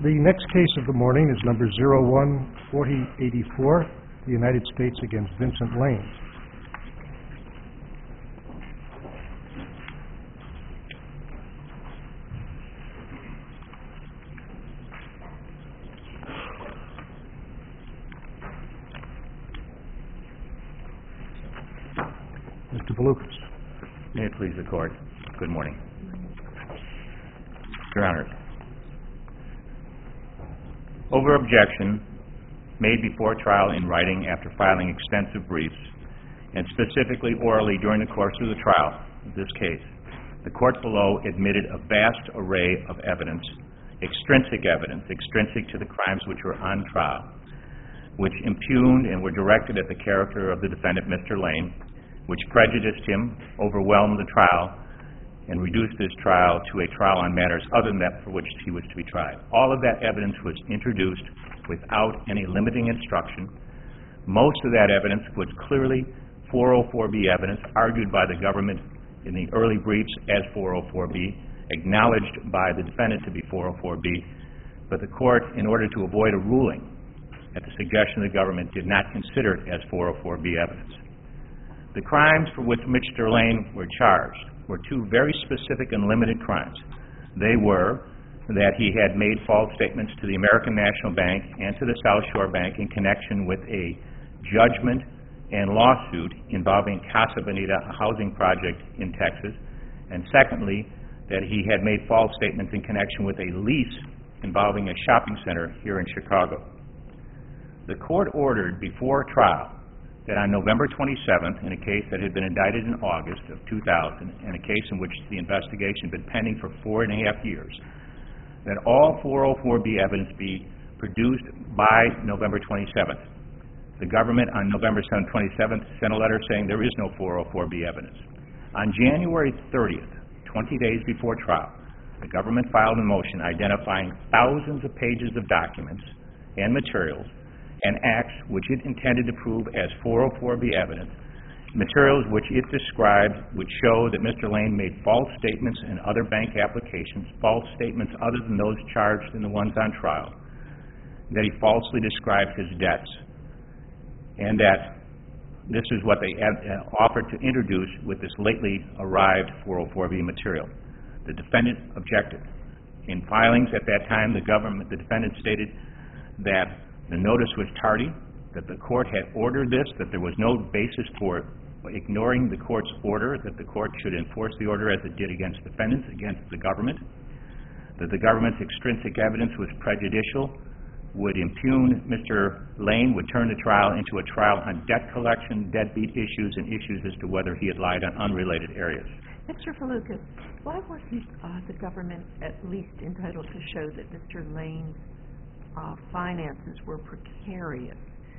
The next case of the morning is number 01-4084, the United States against Vincent Lane. Mr. Valukas. May it please the Court. Good morning. Your Honors, over objection made before trial in writing after filing extensive briefs, and specifically orally during the course of the trial of this case, the Court below admitted a vast array of evidence, extrinsic to the crimes which were on trial, which impugned and were directed at the character of the defendant, Mr. Lane, which prejudiced him, overwhelmed the trial, and reduced his trial to a trial on matters other than that for which he was to be tried. All of that evidence was introduced without any limiting instruction. Most of that evidence was clearly 404B evidence, argued by the government in the early briefs as 404B, acknowledged by the defendant to be 404B, but the Court, in order to avoid a ruling at the suggestion of the government, did not consider it as 404B evidence. The crimes for which Mr. Lane were charged were two very specific and limited crimes. They were that he had made false statements to the American National Bank and to the South Shore Bank in connection with a judgment and lawsuit involving Casa Bonita, a housing project in Texas, and secondly, that he had made false statements in connection with a lease involving a shopping center here in Chicago. The Court ordered before trial that on November 27th, in a case that had been indicted in August of 2000, and a case in which the investigation had been pending for 4.5 years, that all 404B evidence be produced by November 27th. The government on November 27th sent a letter saying there is no 404B evidence. On January 30th, 20 days before trial, the government filed a motion identifying thousands of pages of documents and materials and acts which it intended to prove as 404B evidence, materials which it described would show that Mr. Lane made false statements in other bank applications, false statements other than those charged in the ones on trial, that he falsely described his debts, and that this is what they offered to introduce with this lately arrived 404B material. The defendant objected. In filings at that time, the defendant stated that the notice was tardy, that the Court had ordered this, that there was no basis for ignoring the Court's order, that the Court should enforce the order as it did against defendants, against the government, that the government's extrinsic evidence was prejudicial, would impugn Mr. Lane, would turn the trial into a trial on debt collection, deadbeat issues, and issues as to whether he had lied on unrelated areas. Mr. Valukas, why wasn't the government at least entitled to show that Mr. Lane's finances were precarious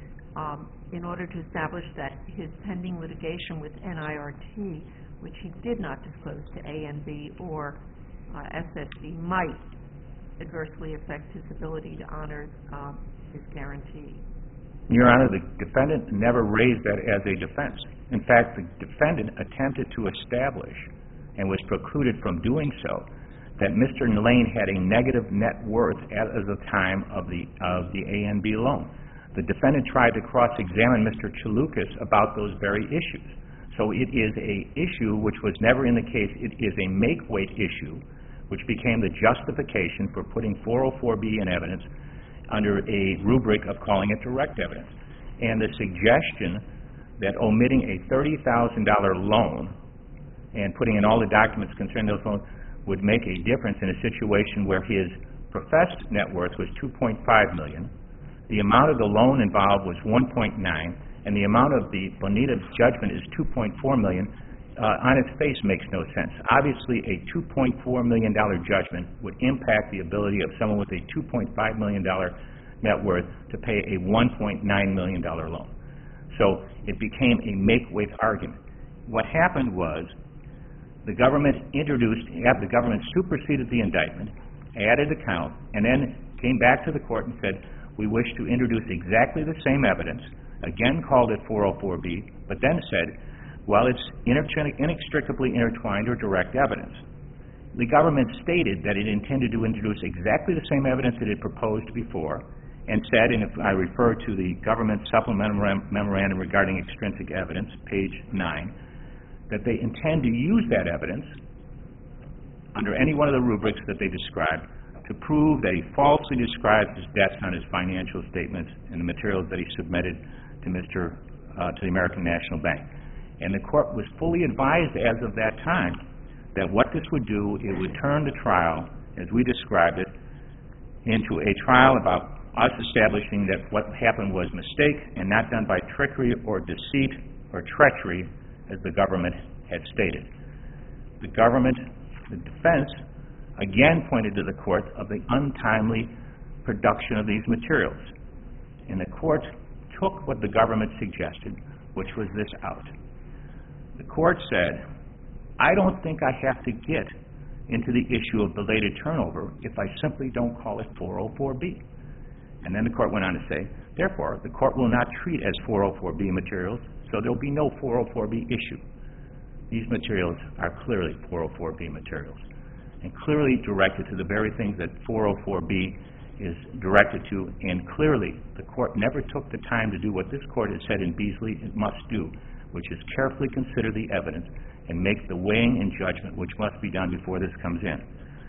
in order to establish that his pending litigation with NIRT, which he did not disclose to ANB or SSB, might adversely affect his ability to honor his guarantee? Your Honor, the defendant never raised that as a defense. In fact, the defendant attempted to establish and was precluded from doing so that Mr. Lane had a negative net worth at the time of the ANB loan. The defendant tried to cross-examine Mr. Chalukas about those very issues. So it is an issue which was never in the case. It is a make-weight issue which became the justification for putting 404B in evidence under a rubric of calling it direct evidence. And the suggestion that omitting a $30,000 loan and putting in all the documents concerning those loans would make a difference in a situation where his professed net worth was $2.5 million, the amount of the loan involved was $1.9, and the amount of the Bonita judgment is $2.4 million, on its face makes no sense. Obviously, a $2.4 million judgment would impact the ability of someone with a $2.5 million net worth to pay a $1.9 million loan. So it became a make-weight argument. What happened was the government superseded the indictment, added a count, and then came back to the Court and said, we wish to introduce exactly the same evidence, again called it 404B, but then said, well, it's inextricably intertwined or direct evidence. the government stated that it intended to introduce exactly the same evidence that it proposed before, and said, and if I refer to the government supplemental memorandum regarding extrinsic evidence, page 9, that they intend to use that evidence under any one of the rubrics that they described to prove that he falsely described his debts on his financial statements and the materials that he submitted to the American National Bank. And the court was fully advised as of that time that what this would do, it would turn the trial, as we described it, into a trial about us establishing that what happened was mistake and not done by trickery or deceit or treachery, as the government had stated. The government, the defense, again pointed to the court of the untimely production of these materials. And the court took what the government suggested, which was this out. The court said, I don't think I have to get into the issue of belated turnover if I simply don't call it 404B. And then the court went on to say, therefore, the court will not treat as 404B materials, so there will be no 404B issue. These materials are clearly 404B materials, and clearly directed to the very things that 404B is directed to, and clearly the court never took the time to do what this court has said in Beasley it must do, which is carefully consider the evidence and make the weighing and judgment which must be done before this comes in.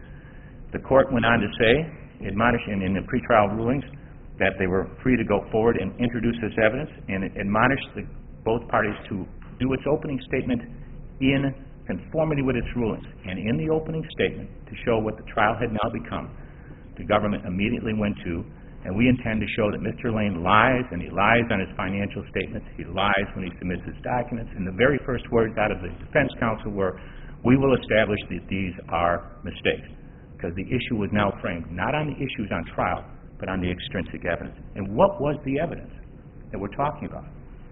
The court went on to say, admonishing in the pretrial rulings, that they were free to go forward and introduce this evidence, and admonished both parties to do its opening statement in conformity with its rulings. And in the opening statement, to show what the trial had now become, the government immediately went to, and we intend to show that Mr. Lane lies, and he lies on his financial statements, he lies when he submits his documents, and the very first words out of the defense counsel were, we will establish that these are mistakes, because the issue was now framed not on the issues on trial, but on the extrinsic evidence. And what was the evidence that we're talking about?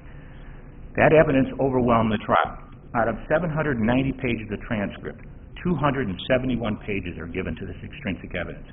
That evidence overwhelmed the trial. Out of 790 pages of transcript, 271 pages are given to this extrinsic evidence.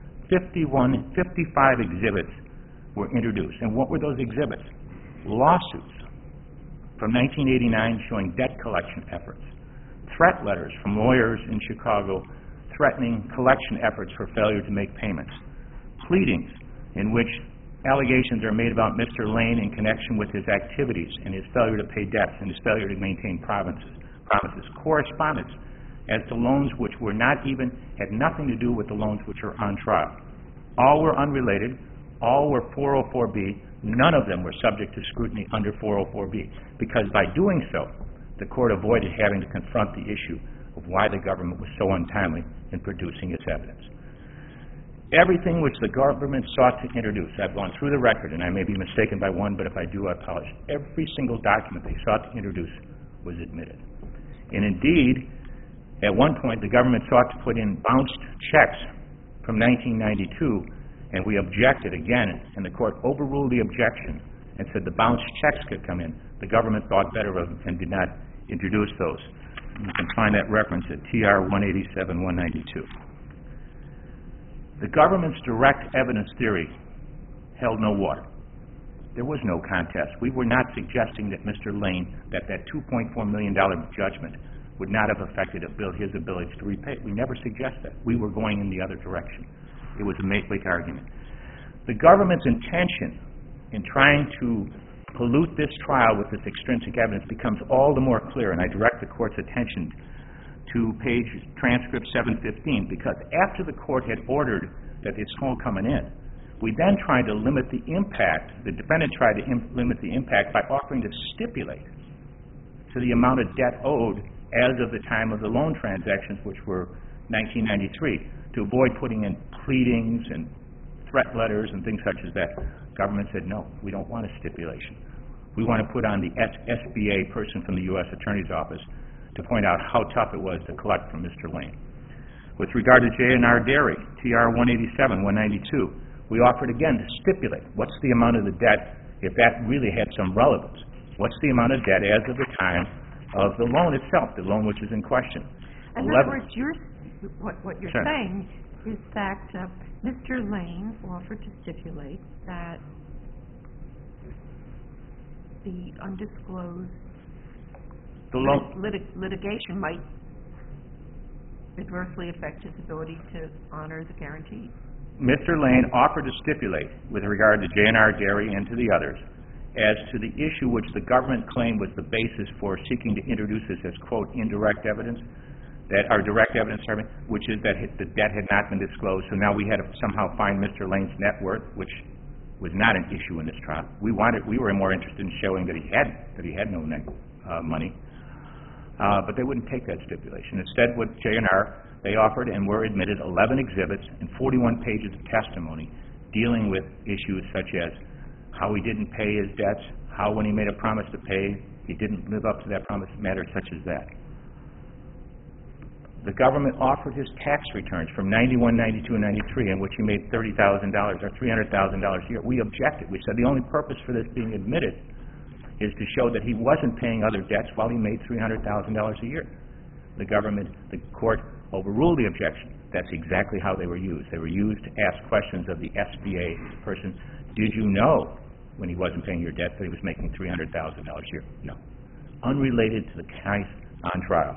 55 exhibits were introduced. And what were those exhibits? Lawsuits from 1989 showing debt collection efforts, threat letters from lawyers in Chicago threatening collection efforts for failure to make payments, pleadings in which allegations are made about Mr. Lane in connection with his activities and his failure to pay debts and his failure to maintain promises, correspondence as to loans which were had nothing to do with the loans which are on trial. All were unrelated, all were 404B, none of them were subject to scrutiny under 404B, because by doing so, the court avoided having to confront the issue of why the government was so untimely in producing its evidence. Everything which the government sought to introduce, I've gone through the record, and I may be mistaken by one, but if I do, I apologize. Every single document they sought to introduce was admitted. And indeed, at one point, the government sought to put in bounced checks from 1992, and we objected again, and the court overruled the objection and said the bounced checks could come in. The government thought better of them and did not introduce those. You can find that reference at TR 187-192. The government's direct evidence theory held no water. There was no contest. We were not suggesting that Mr. Lane, that $2.4 million judgment would not have affected his ability to repay. We never suggested that. We were going in the other direction. It was a make-believe argument. The government's intention in trying to pollute this trial with this extrinsic evidence becomes all the more clear, and I direct the court's attention to page transcript 715, because after the court had ordered that it's all coming in, we then tried to limit the impact. The defendant tried to limit the impact by offering to stipulate to the amount of debt owed as of the time of the loan transactions, which were 1993, to avoid putting in pleadings and threat letters and things such as that. Government said, no, we don't want a stipulation. We want to put on the SBA person from the U.S. Attorney's Office to point out how tough it was to collect from Mr. Lane. With regard to J&R Dairy, TR 187-192, we offered again to stipulate what's the amount of the debt, if that really had some relevance. What's the amount of debt as of the time of the loan itself, the loan which is in question? In other words, what you're saying is that Mr. Lane offered to stipulate that the undisclosed litigation might adversely affect his ability to honor the guarantee? Mr. Lane offered to stipulate with regard to J&R Dairy and to the others as to the issue which the government claimed was the basis for seeking to introduce this as, quote, indirect evidence, direct evidence, which is that the debt had not been disclosed, so now we had to somehow find Mr. Lane's net worth, which was not an issue in this trial. We were more interested in showing that he had no net money, but they wouldn't take that stipulation. Instead, what J&R, they offered and were admitted 11 exhibits and 41 pages of testimony dealing with issues such as how he didn't pay his debts, how when he made a promise to pay, he didn't live up to that promise, matters such as that. The government offered his tax returns from 91, 92, and 93, in which he made $30,000 or $300,000 a year. We objected. We said the only purpose for this being admitted is to show that he wasn't paying other debts while he made $300,000 a year. The court overruled the objection. That's exactly how they were used. They were used to ask questions of the SBA, the person, did you know when he wasn't paying your debt that he was making $300,000 a year? No. Unrelated to the case on trial.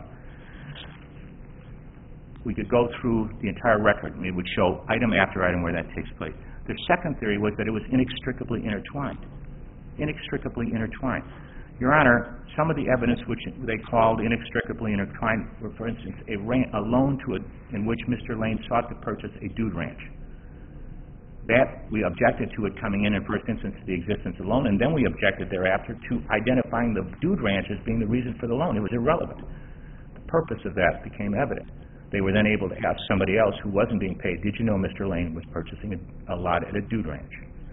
We could go through the entire record and it would show item after item where that takes place. The second theory was that it was inextricably intertwined. Inextricably intertwined. Your Honor, some of the evidence which they called inextricably intertwined were, for instance, a loan in which Mr. Lane sought to purchase a dude ranch. That, we objected to it coming in first instance, to the existence of the loan, and then we objected thereafter to identifying the dude ranch as being the reason for the loan. It was irrelevant. The purpose of that became evident. They were then able to ask somebody else who wasn't being paid, did you know Mr. Lane was purchasing a lot at a dude ranch?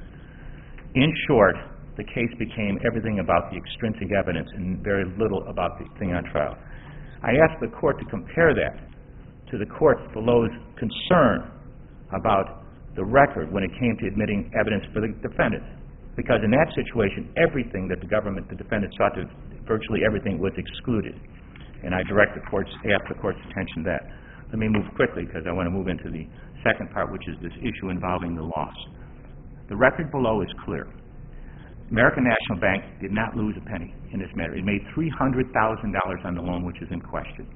In short, the case became everything about the extrinsic evidence and very little about the thing on trial. I asked the court to compare that to the court below's concern about the record when it came to admitting evidence for the defendants. Because in that situation, everything that the defendant sought to, virtually everything was excluded. And I asked the court's attention to that. Let me move quickly because I want to move into the second part, which is this issue involving the loss. The record below is clear. American National Bank did not lose a penny in this matter. It made $300,000 on the loan, which is in question.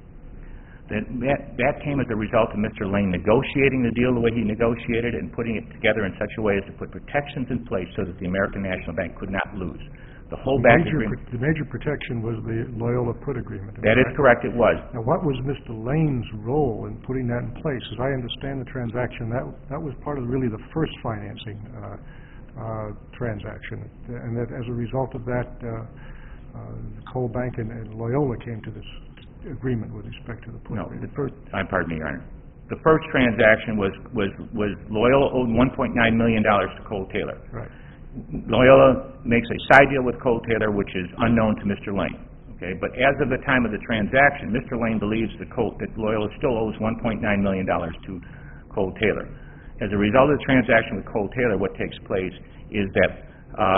That came as a result of Mr. Lane negotiating the deal the way he negotiated and putting it together in such a way as to put protections in place so that the American National Bank could not lose. The major protection was the Loyola put agreement. That is correct, it was. Now, what was Mr. Lane's role in putting that in place? As I understand the transaction, that was part of really the first financing transaction, and that as a result of that, Coal Bank and Loyola came to this agreement with respect to the put agreement. Pardon me, Your Honor. The first transaction was Loyola owed $1.9 million to Cole Taylor. Right. Loyola makes a side deal with Cole Taylor, which is unknown to Mr. Lane. Okay, but as of the time of the transaction, Mr. Lane believes that Loyola still owes $1.9 million to Cole Taylor. As a result of the transaction with Cole Taylor, what takes place is that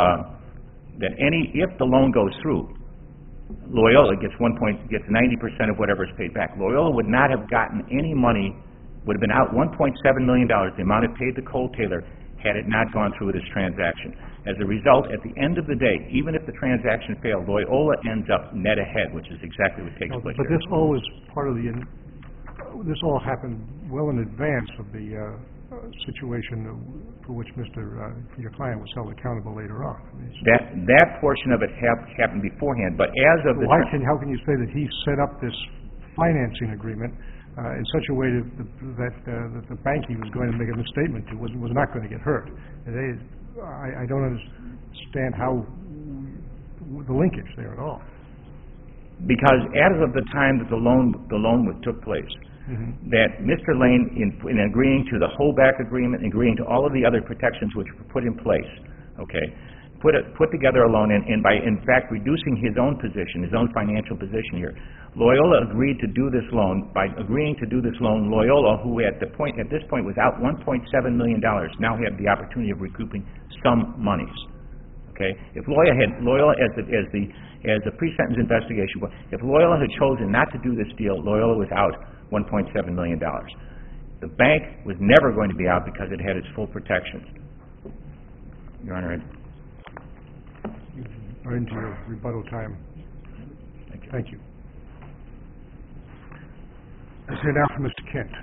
if the loan goes through, Loyola gets 90% of whatever is paid back. Loyola would not have gotten any money, would have been out $1.7 million, the amount it paid to Cole Taylor, had it not gone through with this transaction. As a result, at the end of the day, even if the transaction failed, Loyola ends up net ahead, which is exactly what takes place. But this all is part of this all happened well in advance of the situation for which your client was held accountable later on. That portion of it happened beforehand, but as of the... How can you say that he set up this financing agreement in such a way that the bank he was going to make a misstatement to was not going to get hurt? I don't understand how the linkage there at all. Because as of the time that the loan took place, that Mr. Lane, in agreeing to the holdback agreement, agreeing to all of the other protections which were put in place, put together a loan, and by in fact reducing his own position, his own financial position here, Loyola agreed to do this loan. By agreeing to do this loan, Loyola, who at this point was out $1.7 million, now had the opportunity of recouping some monies. Okay, if Loyola, as the pre-sentence investigation, if Loyola had chosen not to do this deal, Loyola was out $1.7 million. The bank was never going to be out because it had its full protections. Your Honor, you are into your rebuttal time. Thank you. Let's hear now from Mr. Kent.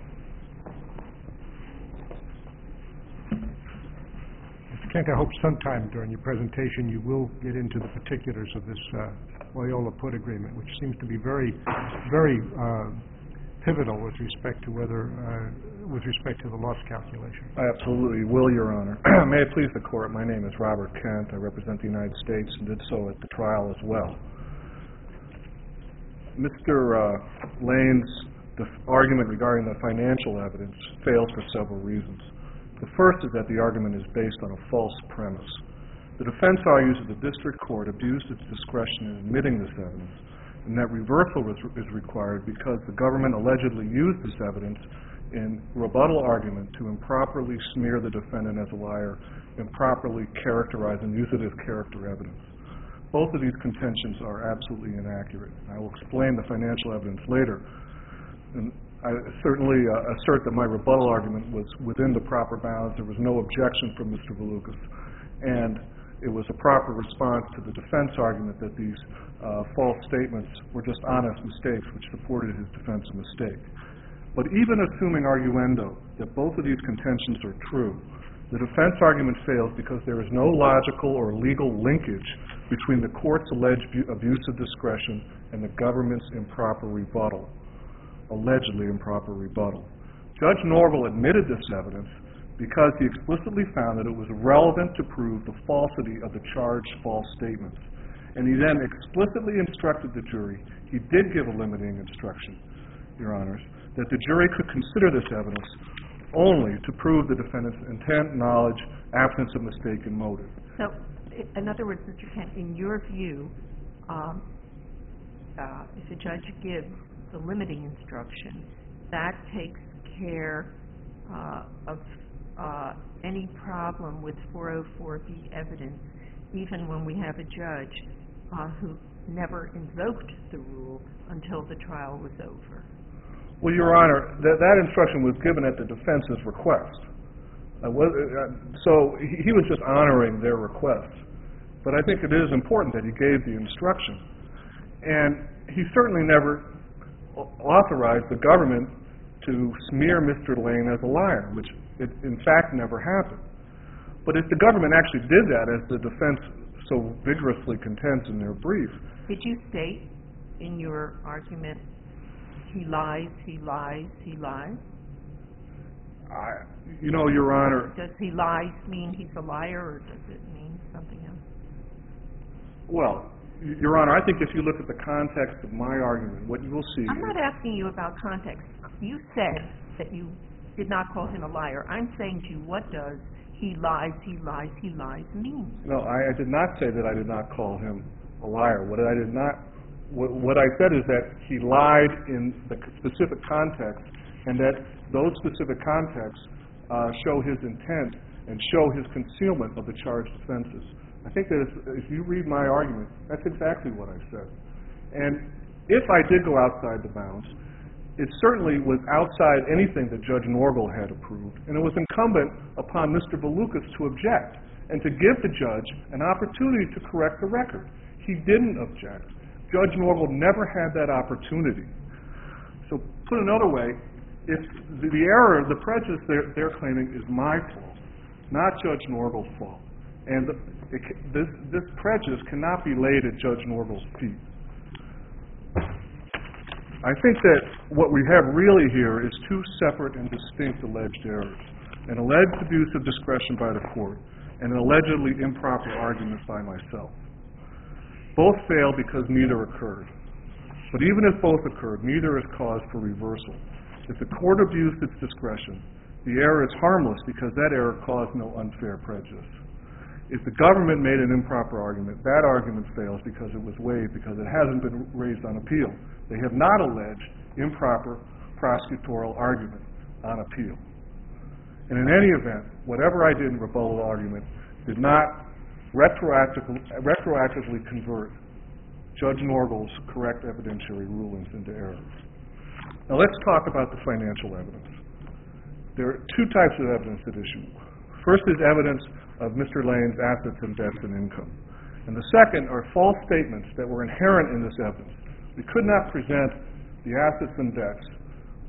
Mr. Kent, I hope sometime during your presentation you will get into the particulars of this Loyola put agreement, which seems to be very, very pivotal with respect to the loss calculation. I absolutely will, Your Honor. May it please the Court, my name is Robert Kent. I represent the United States and did so at the trial as well. Mr. Lane's argument regarding the financial evidence fails for several reasons. The first is that the argument is based on a false premise. The defense argues that the district court abused its discretion in admitting this evidence, and that reversal is required because the government allegedly used this evidence in rebuttal argument to improperly smear the defendant as a liar, improperly characterize and use it as character evidence. Both of these contentions are absolutely inaccurate. I will explain the financial evidence later. And I certainly assert that my rebuttal argument was within the proper bounds. There was no objection from Mr. Valoukas, and it was a proper response to the defense argument that these false statements were just honest mistakes which supported his defense of mistake. But even assuming arguendo that both of these contentions are true, the defense argument fails because there is no logical or legal linkage between the court's alleged abuse of discretion and the government's improper rebuttal, allegedly improper rebuttal. Judge Norville admitted this evidence because he explicitly found that it was relevant to prove the falsity of the charged false statements. And he then explicitly instructed the jury, he did give a limiting instruction, Your Honors, that the jury could consider this evidence only to prove the defendant's intent, knowledge, absence of mistake, and motive. So, in other words, Mr. Kent, in your view, if a judge gives the limiting instruction, that takes care of any problem with 404B evidence, even when we have a judge who never invoked the rule until the trial was over. Well, Your Honor, that instruction was given at the defense's request. So he was just honoring their request. But I think it is important that he gave the instruction. And he certainly never authorized the government to smear Mr. Lane as a liar, which in fact never happened. But if the government actually did that, as the defense so vigorously contends in their brief... Did you state in your argument, he lies, he lies, he lies? You know, Your Honor... Does he lies mean he's a liar, or does it mean something else? Well, Your Honor, I think if you look at the context of my argument, what you will see... I'm not asking you about context. You said that you did not call him a liar. I'm saying to you, what does he lies, he lies, he lies mean? No, I did not say that I did not call him a liar. What I said is that he lied in the specific context, and that those specific contexts show his intent and show his concealment of the charged offenses. I think that if you read my argument, that's exactly what I said. And if I did go outside the bounds, it certainly was outside anything that Judge Norville had approved, and it was incumbent upon Mr. Valoukas to object and to give the judge an opportunity to correct the record. He didn't object. Judge Norville never had that opportunity. So put another way, if the error, the prejudice they're claiming is my fault, not Judge Norville's fault, and this prejudice cannot be laid at Judge Norville's feet. I think that what we have really here is two separate and distinct alleged errors: an alleged abuse of discretion by the court and an allegedly improper argument by myself. Both fail because neither occurred. But even if both occurred, neither is cause for reversal. If the court abused its discretion, the error is harmless because that error caused no unfair prejudice. If the government made an improper argument, that argument fails because it was waived, because it hasn't been raised on appeal. They have not alleged improper prosecutorial argument on appeal. And in any event, whatever I did in rebuttal argument did not retroactively convert Judge Norville's correct evidentiary rulings into errors. Now let's talk about the financial evidence. There are two types of evidence at issue. First is evidence of Mr. Lane's assets and debts and income. And the second are false statements that were inherent in this evidence. We could not present the assets and debts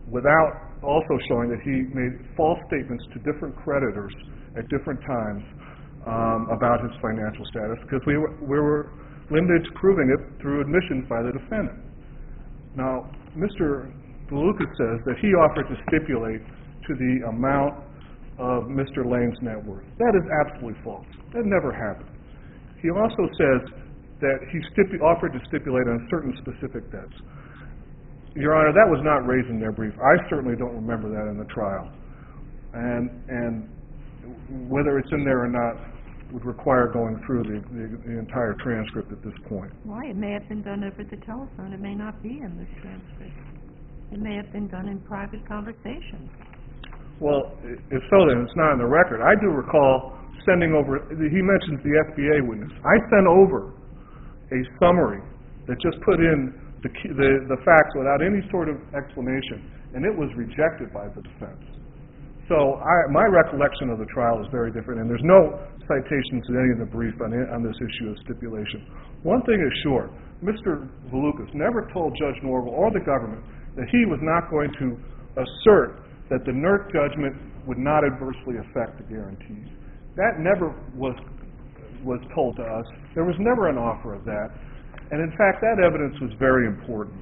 without also showing that he made false statements to different creditors at different times about his financial status, because we were limited to proving it through admissions by the defendant. Now, Mr. DeLucas says that he offered to stipulate to the amount of Mr. Lane's net worth. That is absolutely false. That never happened. He also says that he offered to stipulate on certain specific debts. Your Honor, that was not raised in their brief. I certainly don't remember that in the trial. And whether it's in there or not would require going through the entire transcript at this point. Why? It may have been done over the telephone. It may not be in the transcript. It may have been done in private conversations. Well, if so, then it's not in the record. I do recall sending over, he mentions the FBA witness. I sent over a summary that just put in the facts without any sort of explanation, and it was rejected by the defense. So my recollection of the trial is very different, and there's no citations in any of the brief on this issue of stipulation. One thing is sure, Mr. DeLucas never told Judge Norville or the government that he was not going to assert that the NERC judgment would not adversely affect the guarantees. That never was told to us. There was never an offer of that. And in fact, that evidence was very important.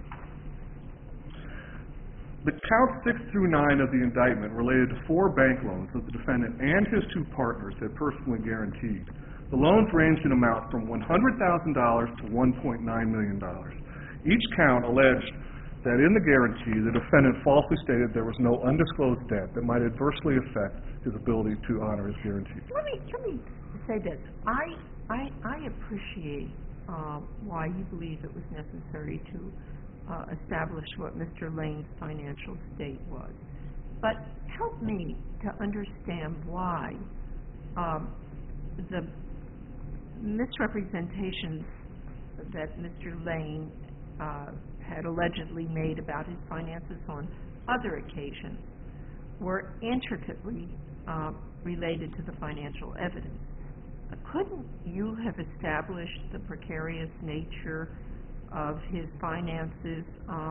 The counts 6 through 9 of the indictment related to 4 bank loans that the defendant and his 2 partners had personally guaranteed. The loans ranged in amount from $100,000 to $1.9 million. Each count alleged that in the guarantee, the defendant falsely stated there was no undisclosed debt that might adversely affect his ability to honor his guarantee. Let me say this. I appreciate why you believe it was necessary to establish what Mr. Lane's financial state was. But help me to understand why the misrepresentations that Mr. Lane had allegedly made about his finances on other occasions were intricately related to the financial evidence. Couldn't you have established the precarious nature of his finances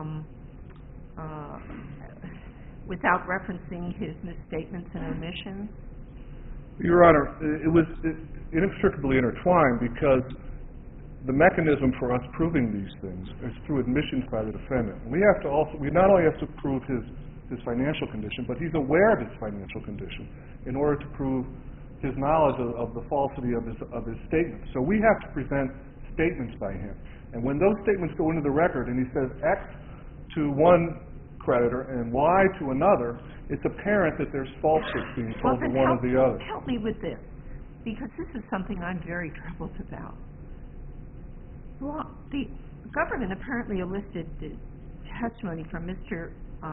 without referencing his misstatements and omissions? Your Honor, it was inextricably intertwined because the mechanism for us proving these things is through admissions by the defendant. We not only have to prove his financial condition, but he's aware of his financial condition in order to prove his knowledge of the falsity of his statements. So we have to present statements by him. And when those statements go into the record and he says X to one creditor and Y to another, it's apparent that there's falsehood being told to one or the other. Help me with this, because this is something I'm very troubled about. Well, the government apparently elicited testimony from Mr.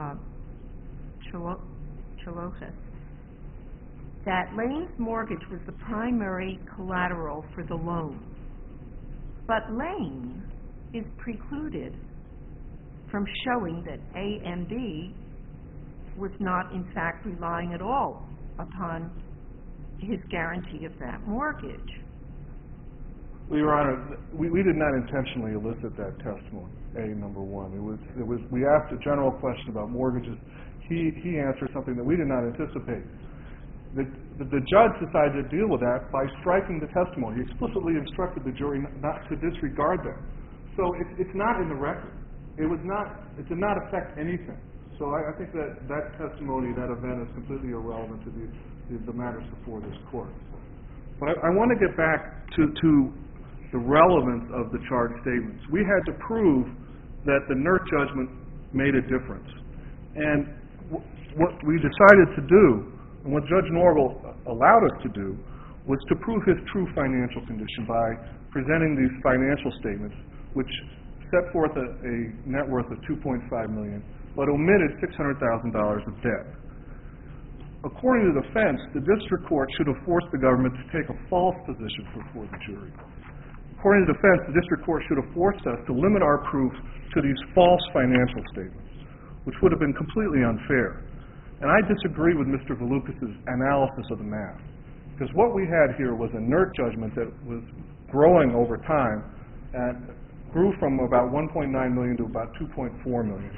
Chalokas that Lane's mortgage was the primary collateral for the loan. But Lane is precluded from showing that A and B was not in fact relying at all upon his guarantee of that mortgage. Well, Your Honor, we did not intentionally elicit that testimony, number one. We asked a general question about mortgages. He answered something that we did not anticipate. The judge decided to deal with that by striking the testimony. He explicitly instructed the jury not to disregard that. So it's not in the record. It did not affect anything. So I think that testimony, that event, is completely irrelevant to the matters before this court. But I want to get back to the relevance of the charged statements. We had to prove that the NERC judgment made a difference. And what we decided to do, and what Judge Norville allowed us to do, was to prove his true financial condition by presenting these financial statements, which set forth a net worth of $2.5 million, but omitted $600,000 of debt. According to the defense, the district court should have forced the government to take a false position before the jury. According to the defense, the district court should have forced us to limit our proof to these false financial statements, which would have been completely unfair. And I disagree with Mr. DeLucas' analysis of the math, because what we had here was a NERC judgment that was growing over time and grew from about $1.9 million to about $2.4 million.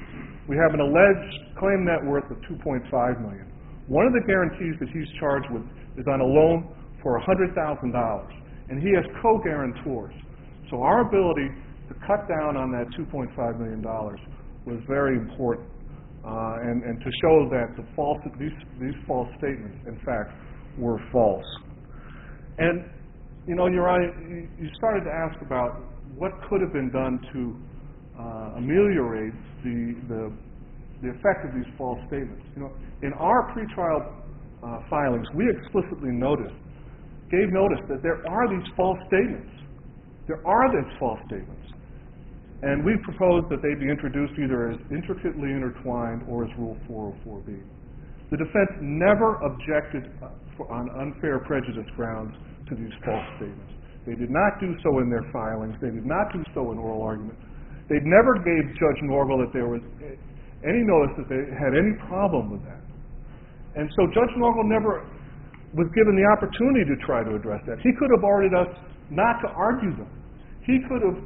We have an alleged claim net worth of $2.5 million. One of the guarantees that he's charged with is on a loan for $100,000, and he has co-guarantors. So our ability to cut down on that $2.5 million was very important, and to show that these false statements, in fact, were false. And, you know, Your Honor, you started to ask about what could have been done to ameliorate the effect of these false statements. You know, in our pretrial filings, we explicitly gave notice that there are these false statements. There are these false statements. And we proposed that they be introduced either as intricately intertwined or as Rule 404B. The defense never objected on unfair prejudice grounds to these false statements. They did not do so in their filings. They did not do so in oral argument. They never gave Judge Norville that there was any notice that they had any problem with that. And so Judge Norville never was given the opportunity to try to address that. He could have ordered us not to argue them. He could have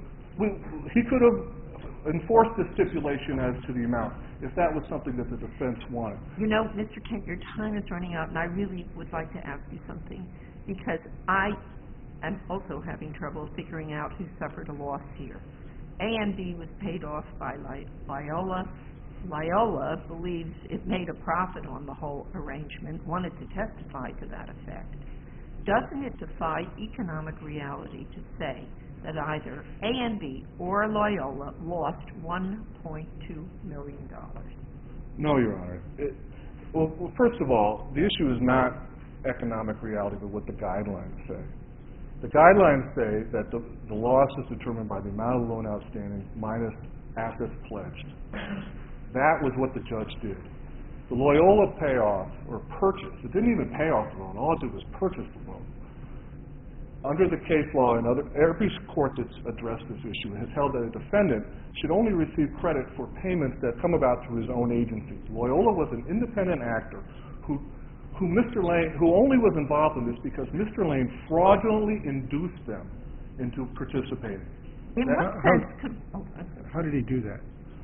enforced the stipulation as to the amount if that was something that the defense wanted. You know, Mr. Kent, your time is running out, and I really would like to ask you something, because I am also having trouble figuring out who suffered a loss here. A&B was paid off by Loyola. Loyola believes it made a profit on the whole arrangement, wanted to testify to that effect. Doesn't it defy economic reality to say that either A&B or Loyola lost $1.2 million? No, Your Honor. Well, first of all, the issue is not economic reality, but what the guidelines say. The guidelines say that the loss is determined by the amount of loan outstanding minus assets pledged. That was what the judge did. The Loyola payoff, or purchase, it didn't even pay off the loan. All it did was purchase the loan. Under the case law, and every court that's addressed this issue has held that a defendant should only receive credit for payments that come about through his own agency. Loyola was an independent actor who only was involved in this because Mr. Lane fraudulently induced them into participating. In what sense could... How did he do that?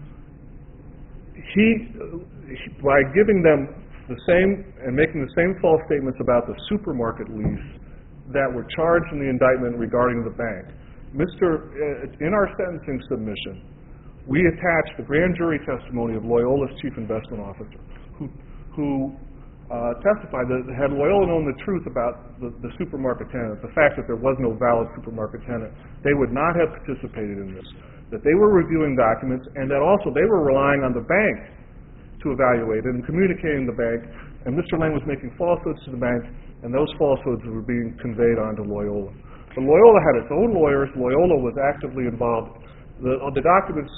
By giving them the same and making the same false statements about the supermarket lease that were charged in the indictment regarding the bank. In our sentencing submission, we attached the grand jury testimony of Loyola's chief investment officer, who testified that had Loyola known the truth about the supermarket tenant, the fact that there was no valid supermarket tenant, they would not have participated in this. That they were reviewing documents, and that also they were relying on the bank to evaluate it and communicating the bank, and Mr. Lane was making falsehoods to the bank, and those falsehoods were being conveyed on to Loyola. But Loyola had its own lawyers. Loyola was actively involved. The documents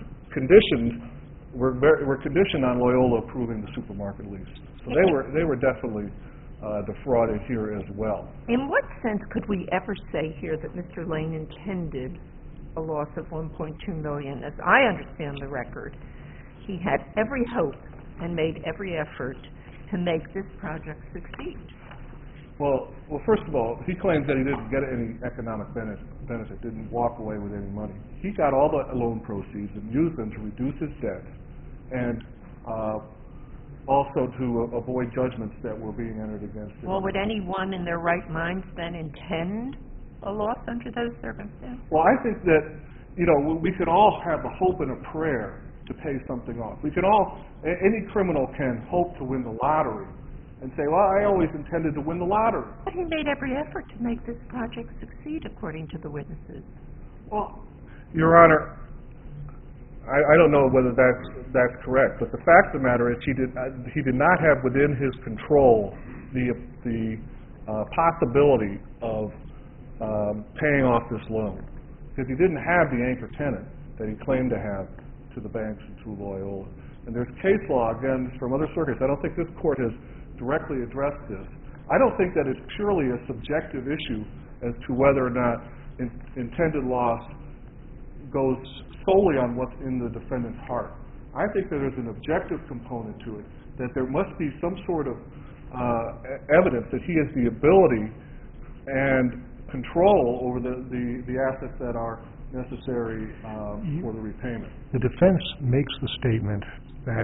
were conditioned on Loyola approving the supermarket lease. So they were definitely defrauded here as well. In what sense could we ever say here that Mr. Lane intended a loss of $1.2 million? As I understand the record, he had every hope and made every effort to make this project succeed. Well, first of all, he claims that he didn't get any economic benefit, didn't walk away with any money. He got all the loan proceeds and used them to reduce his debt and also to avoid judgments that were being entered against him. Well, would anyone in their right minds then intend a loss under those circumstances? Well, I think that, we could all have a hope and a prayer to pay something off. We could all, any criminal can hope to win the lottery and say, well, I always intended to win the lottery. But he made every effort to make this project succeed, according to the witnesses. Well, Your Honor, I don't know whether that's correct, but the fact of the matter is he did not have within his control the possibility of paying off this loan, because he didn't have the anchor tenant that he claimed to have to the banks and to Loyola. And there's case law, again, from other circuits. I don't think this court has directly addressed this. I don't think that it's purely a subjective issue as to whether or not intended loss goes solely on what's in the defendant's heart. I think that there's an objective component to it, that there must be some sort of evidence that he has the ability and control over the assets that are necessary for the repayment. The defense makes the statement that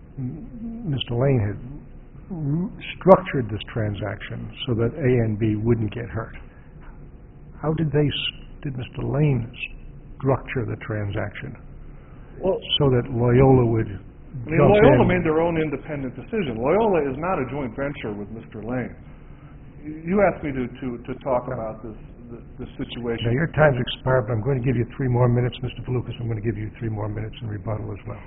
Mr. Lane had structured this transaction so that A and B wouldn't get hurt. How did Mr. Lane structure the transaction so that Loyola would jump Loyola in? made their own independent decision. Loyola is not a joint venture with Mr. Lane. You asked me to talk about this situation. Now, your time's expired, but I'm going to give you 3 more minutes, Mr. Valukas. I'm going to give you 3 more minutes in rebuttal as well.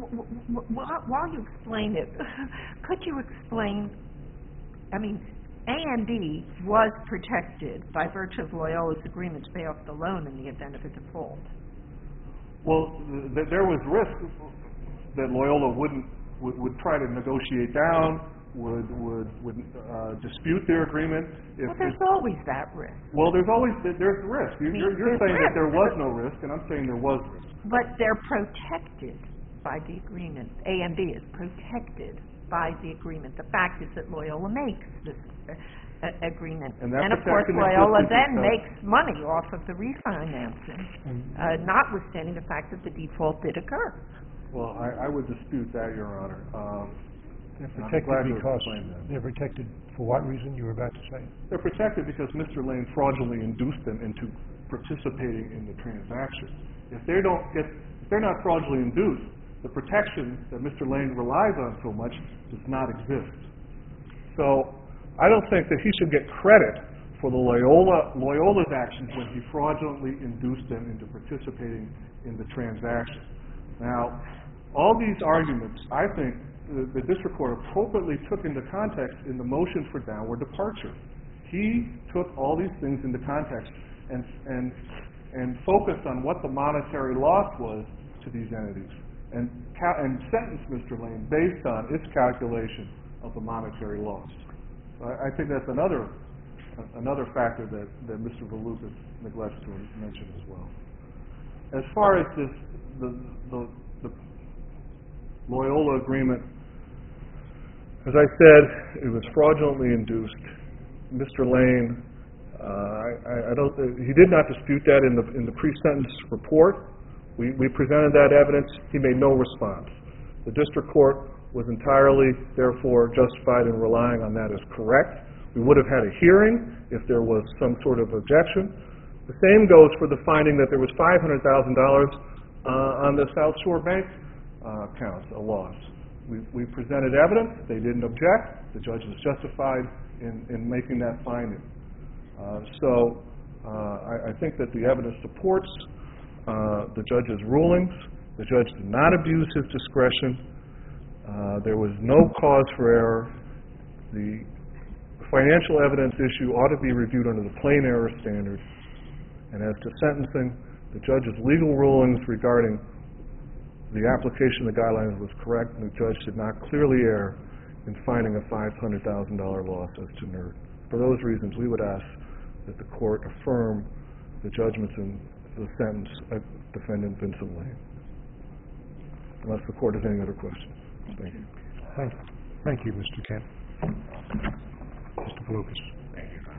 While you explain it, could you explain, I mean, A and B was protected by virtue of Loyola's agreement to pay off the loan in the event of a default. Well, there was risk that Loyola would try to negotiate down, would dispute their agreement. Well, there's always that risk. Well, there's risk. You're saying that there was no risk, and I'm saying there was risk. But they're protected by the agreement. A and B is protected by the agreement. The fact is that Loyola makes this agreement. And of course, Loyola then makes money off of the refinancing, notwithstanding the fact that the default did occur. Well, I would dispute that, Your Honor. They're protected because they're protected for what reason you were about to say? They're protected because Mr. Lane fraudulently induced them into participating in the transaction. If they're not fraudulently induced, the protection that Mr. Lane relies on so much does not exist. So I don't think that he should get credit for the Loyola's actions when he fraudulently induced them into participating in the transaction. Now, all these arguments, I think, the district court appropriately took into context in the motion for downward departure. He took all these things into context and focused on what the monetary loss was to these entities and sentenced Mr. Lane based on its calculation of the monetary loss. I think that's another factor that Mr. Valukas neglects to mention as well. As far as the Loyola agreement, as I said, it was fraudulently induced. Mr. Lane, he did not dispute that in the pre-sentence report. We presented that evidence. He made no response. The district court was entirely, therefore, justified in relying on that as correct. We would have had a hearing if there was some sort of objection. The same goes for the finding that there was $500,000 on the South Shore Bank accounts, a loss. We presented evidence. They didn't object. The judge was justified in making that finding. So I think that the evidence supports the judge's rulings. The judge did not abuse his discretion. There was no cause for error. The financial evidence issue ought to be reviewed under the plain error standard. And as to sentencing, the judge's legal rulings regarding the application of the guidelines was correct, and the judge did not clearly err in finding a $500,000 loss as to NERD. For those reasons, we would ask that the court affirm the judgments in the sentence of Defendant Vincent Lane. Unless the court has any other questions. Thank you. Thank you, Mr. Kent. Mr. Valukas. Thank you.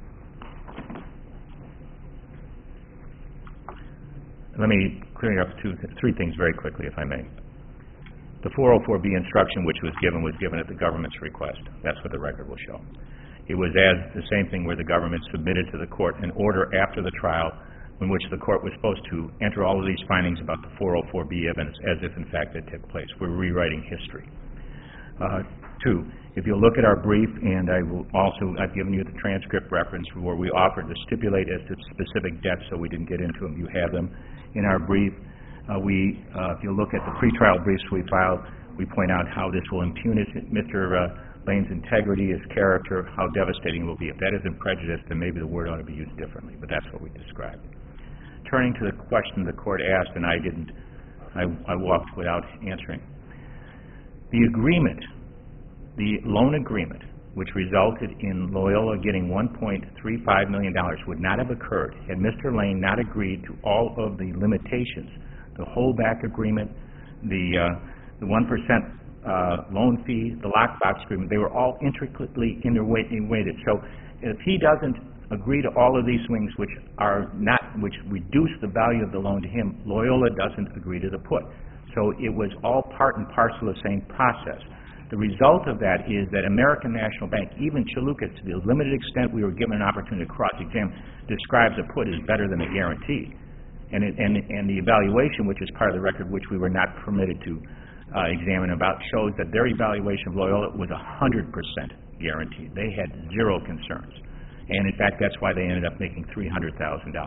Let me clear up 3 things very quickly, if I may. The 404B instruction which was given at the government's request. That's what the record will show. It was the same thing where the government submitted to the court an order after the trial in which the court was supposed to enter all of these findings about the 404B evidence as if, in fact, it took place. We're rewriting history. 2, if you'll look at our brief, and I've given you the transcript reference where we offered to stipulate as to specific debts so we didn't get into them. You have them in our brief. If you look at the pretrial briefs we filed, we point out how this will impugn Mr. Lane's integrity, his character, how devastating it will be. If that isn't prejudice, then maybe the word ought to be used differently, but that's what we described. Turning to the question the court asked, and I walked without answering. The agreement, the loan agreement, which resulted in Loyola getting $1.35 million would not have occurred had Mr. Lane not agreed to all of the limitations, the holdback agreement, the 1% loan fee, the lockbox agreement. They were all intricately interrelated. So if he doesn't agree to all of these things, which are not which reduced the value of the loan to him, Loyola doesn't agree to the put. So it was all part and parcel of the same process. The result of that is that American National Bank, even Chalukas, to the limited extent we were given an opportunity to cross-examine, describes a put as better than a guarantee. And the evaluation, which is part of the record, which we were not permitted to examine about, shows that their evaluation of Loyola was 100% guaranteed. They had zero concerns. And in fact, that's why they ended up making $300,000.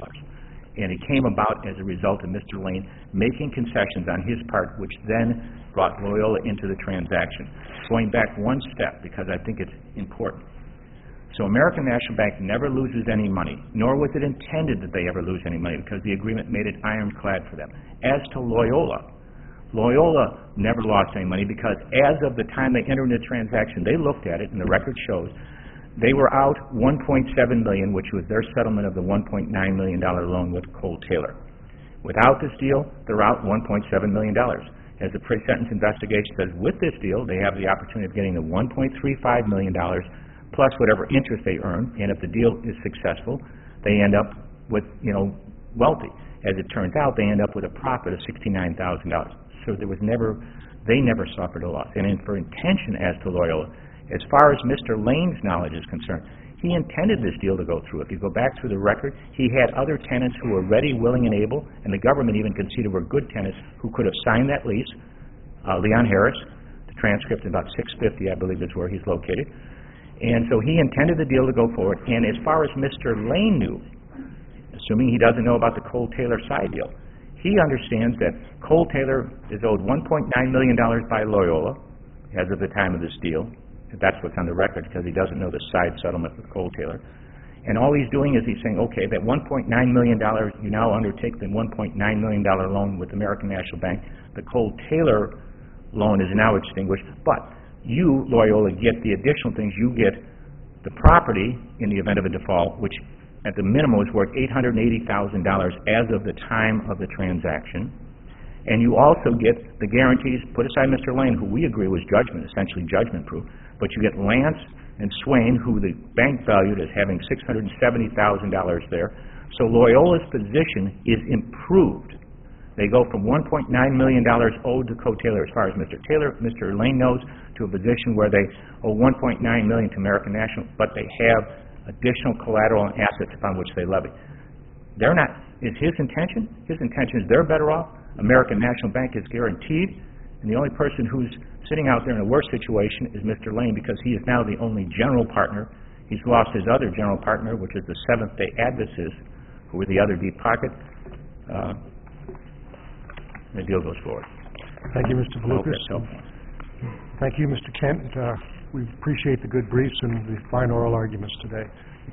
And it came about as a result of Mr. Lane making concessions on his part, which then brought Loyola into the transaction. Going back one step, because I think it's important. So American National Bank never loses any money, nor was it intended that they ever lose any money, because the agreement made it ironclad for them. As to Loyola, Loyola never lost any money, because as of the time they entered into the transaction, they looked at it, and the record shows, they were out $1.7 million, which was their settlement of the $1.9 million loan with Cole Taylor. Without this deal, they're out $1.7 million. As the pre-sentence investigation says, with this deal, they have the opportunity of getting the $1.35 million plus whatever interest they earn, and if the deal is successful, they end up with, wealthy. As it turns out, they end up with a profit of $69,000. So there was they never suffered a loss. And for intention as to Loyola, as far as Mr. Lane's knowledge is concerned, he intended this deal to go through. If you go back through the record, he had other tenants who were ready, willing, and able, and the government even conceded were good tenants who could have signed that lease. Leon Harris, the transcript about 650, I believe, is where he's located. And so he intended the deal to go forward. And as far as Mr. Lane knew, assuming he doesn't know about the Cole Taylor side deal, he understands that Cole Taylor is owed $1.9 million by Loyola as of the time of this deal. That's what's on the record, because he doesn't know the side settlement with Cole Taylor. And all he's doing is he's saying, okay, that $1.9 million, you now undertake the $1.9 million loan with American National Bank. The Cole Taylor loan is now extinguished, but you, Loyola, get the additional things. You get the property in the event of a default, which at the minimum was worth $880,000 as of the time of the transaction. And you also get the guarantees, put aside Mr. Lane, who we agree was essentially judgment-proof, but you get Lance and Swain, who the bank valued as having $670,000 there. So Loyola's position is improved. They go from $1.9 million owed to Cole Taylor, as far as Mr. Lane knows, to a position where they owe $1.9 million to American National, but they have additional collateral and assets upon which they levy. They're not, is his intention? His intention is they're better off. American National Bank is guaranteed, and the only person who's sitting out there in a worse situation is Mr. Lane, because he is now the only general partner. He's lost his other general partner, which is the Seventh-day Adventists, who were the other deep pocket. The deal goes forward. Thank you, Mr. Valukas. Thank you, Mr. Kent. We appreciate the good briefs and the fine oral arguments today.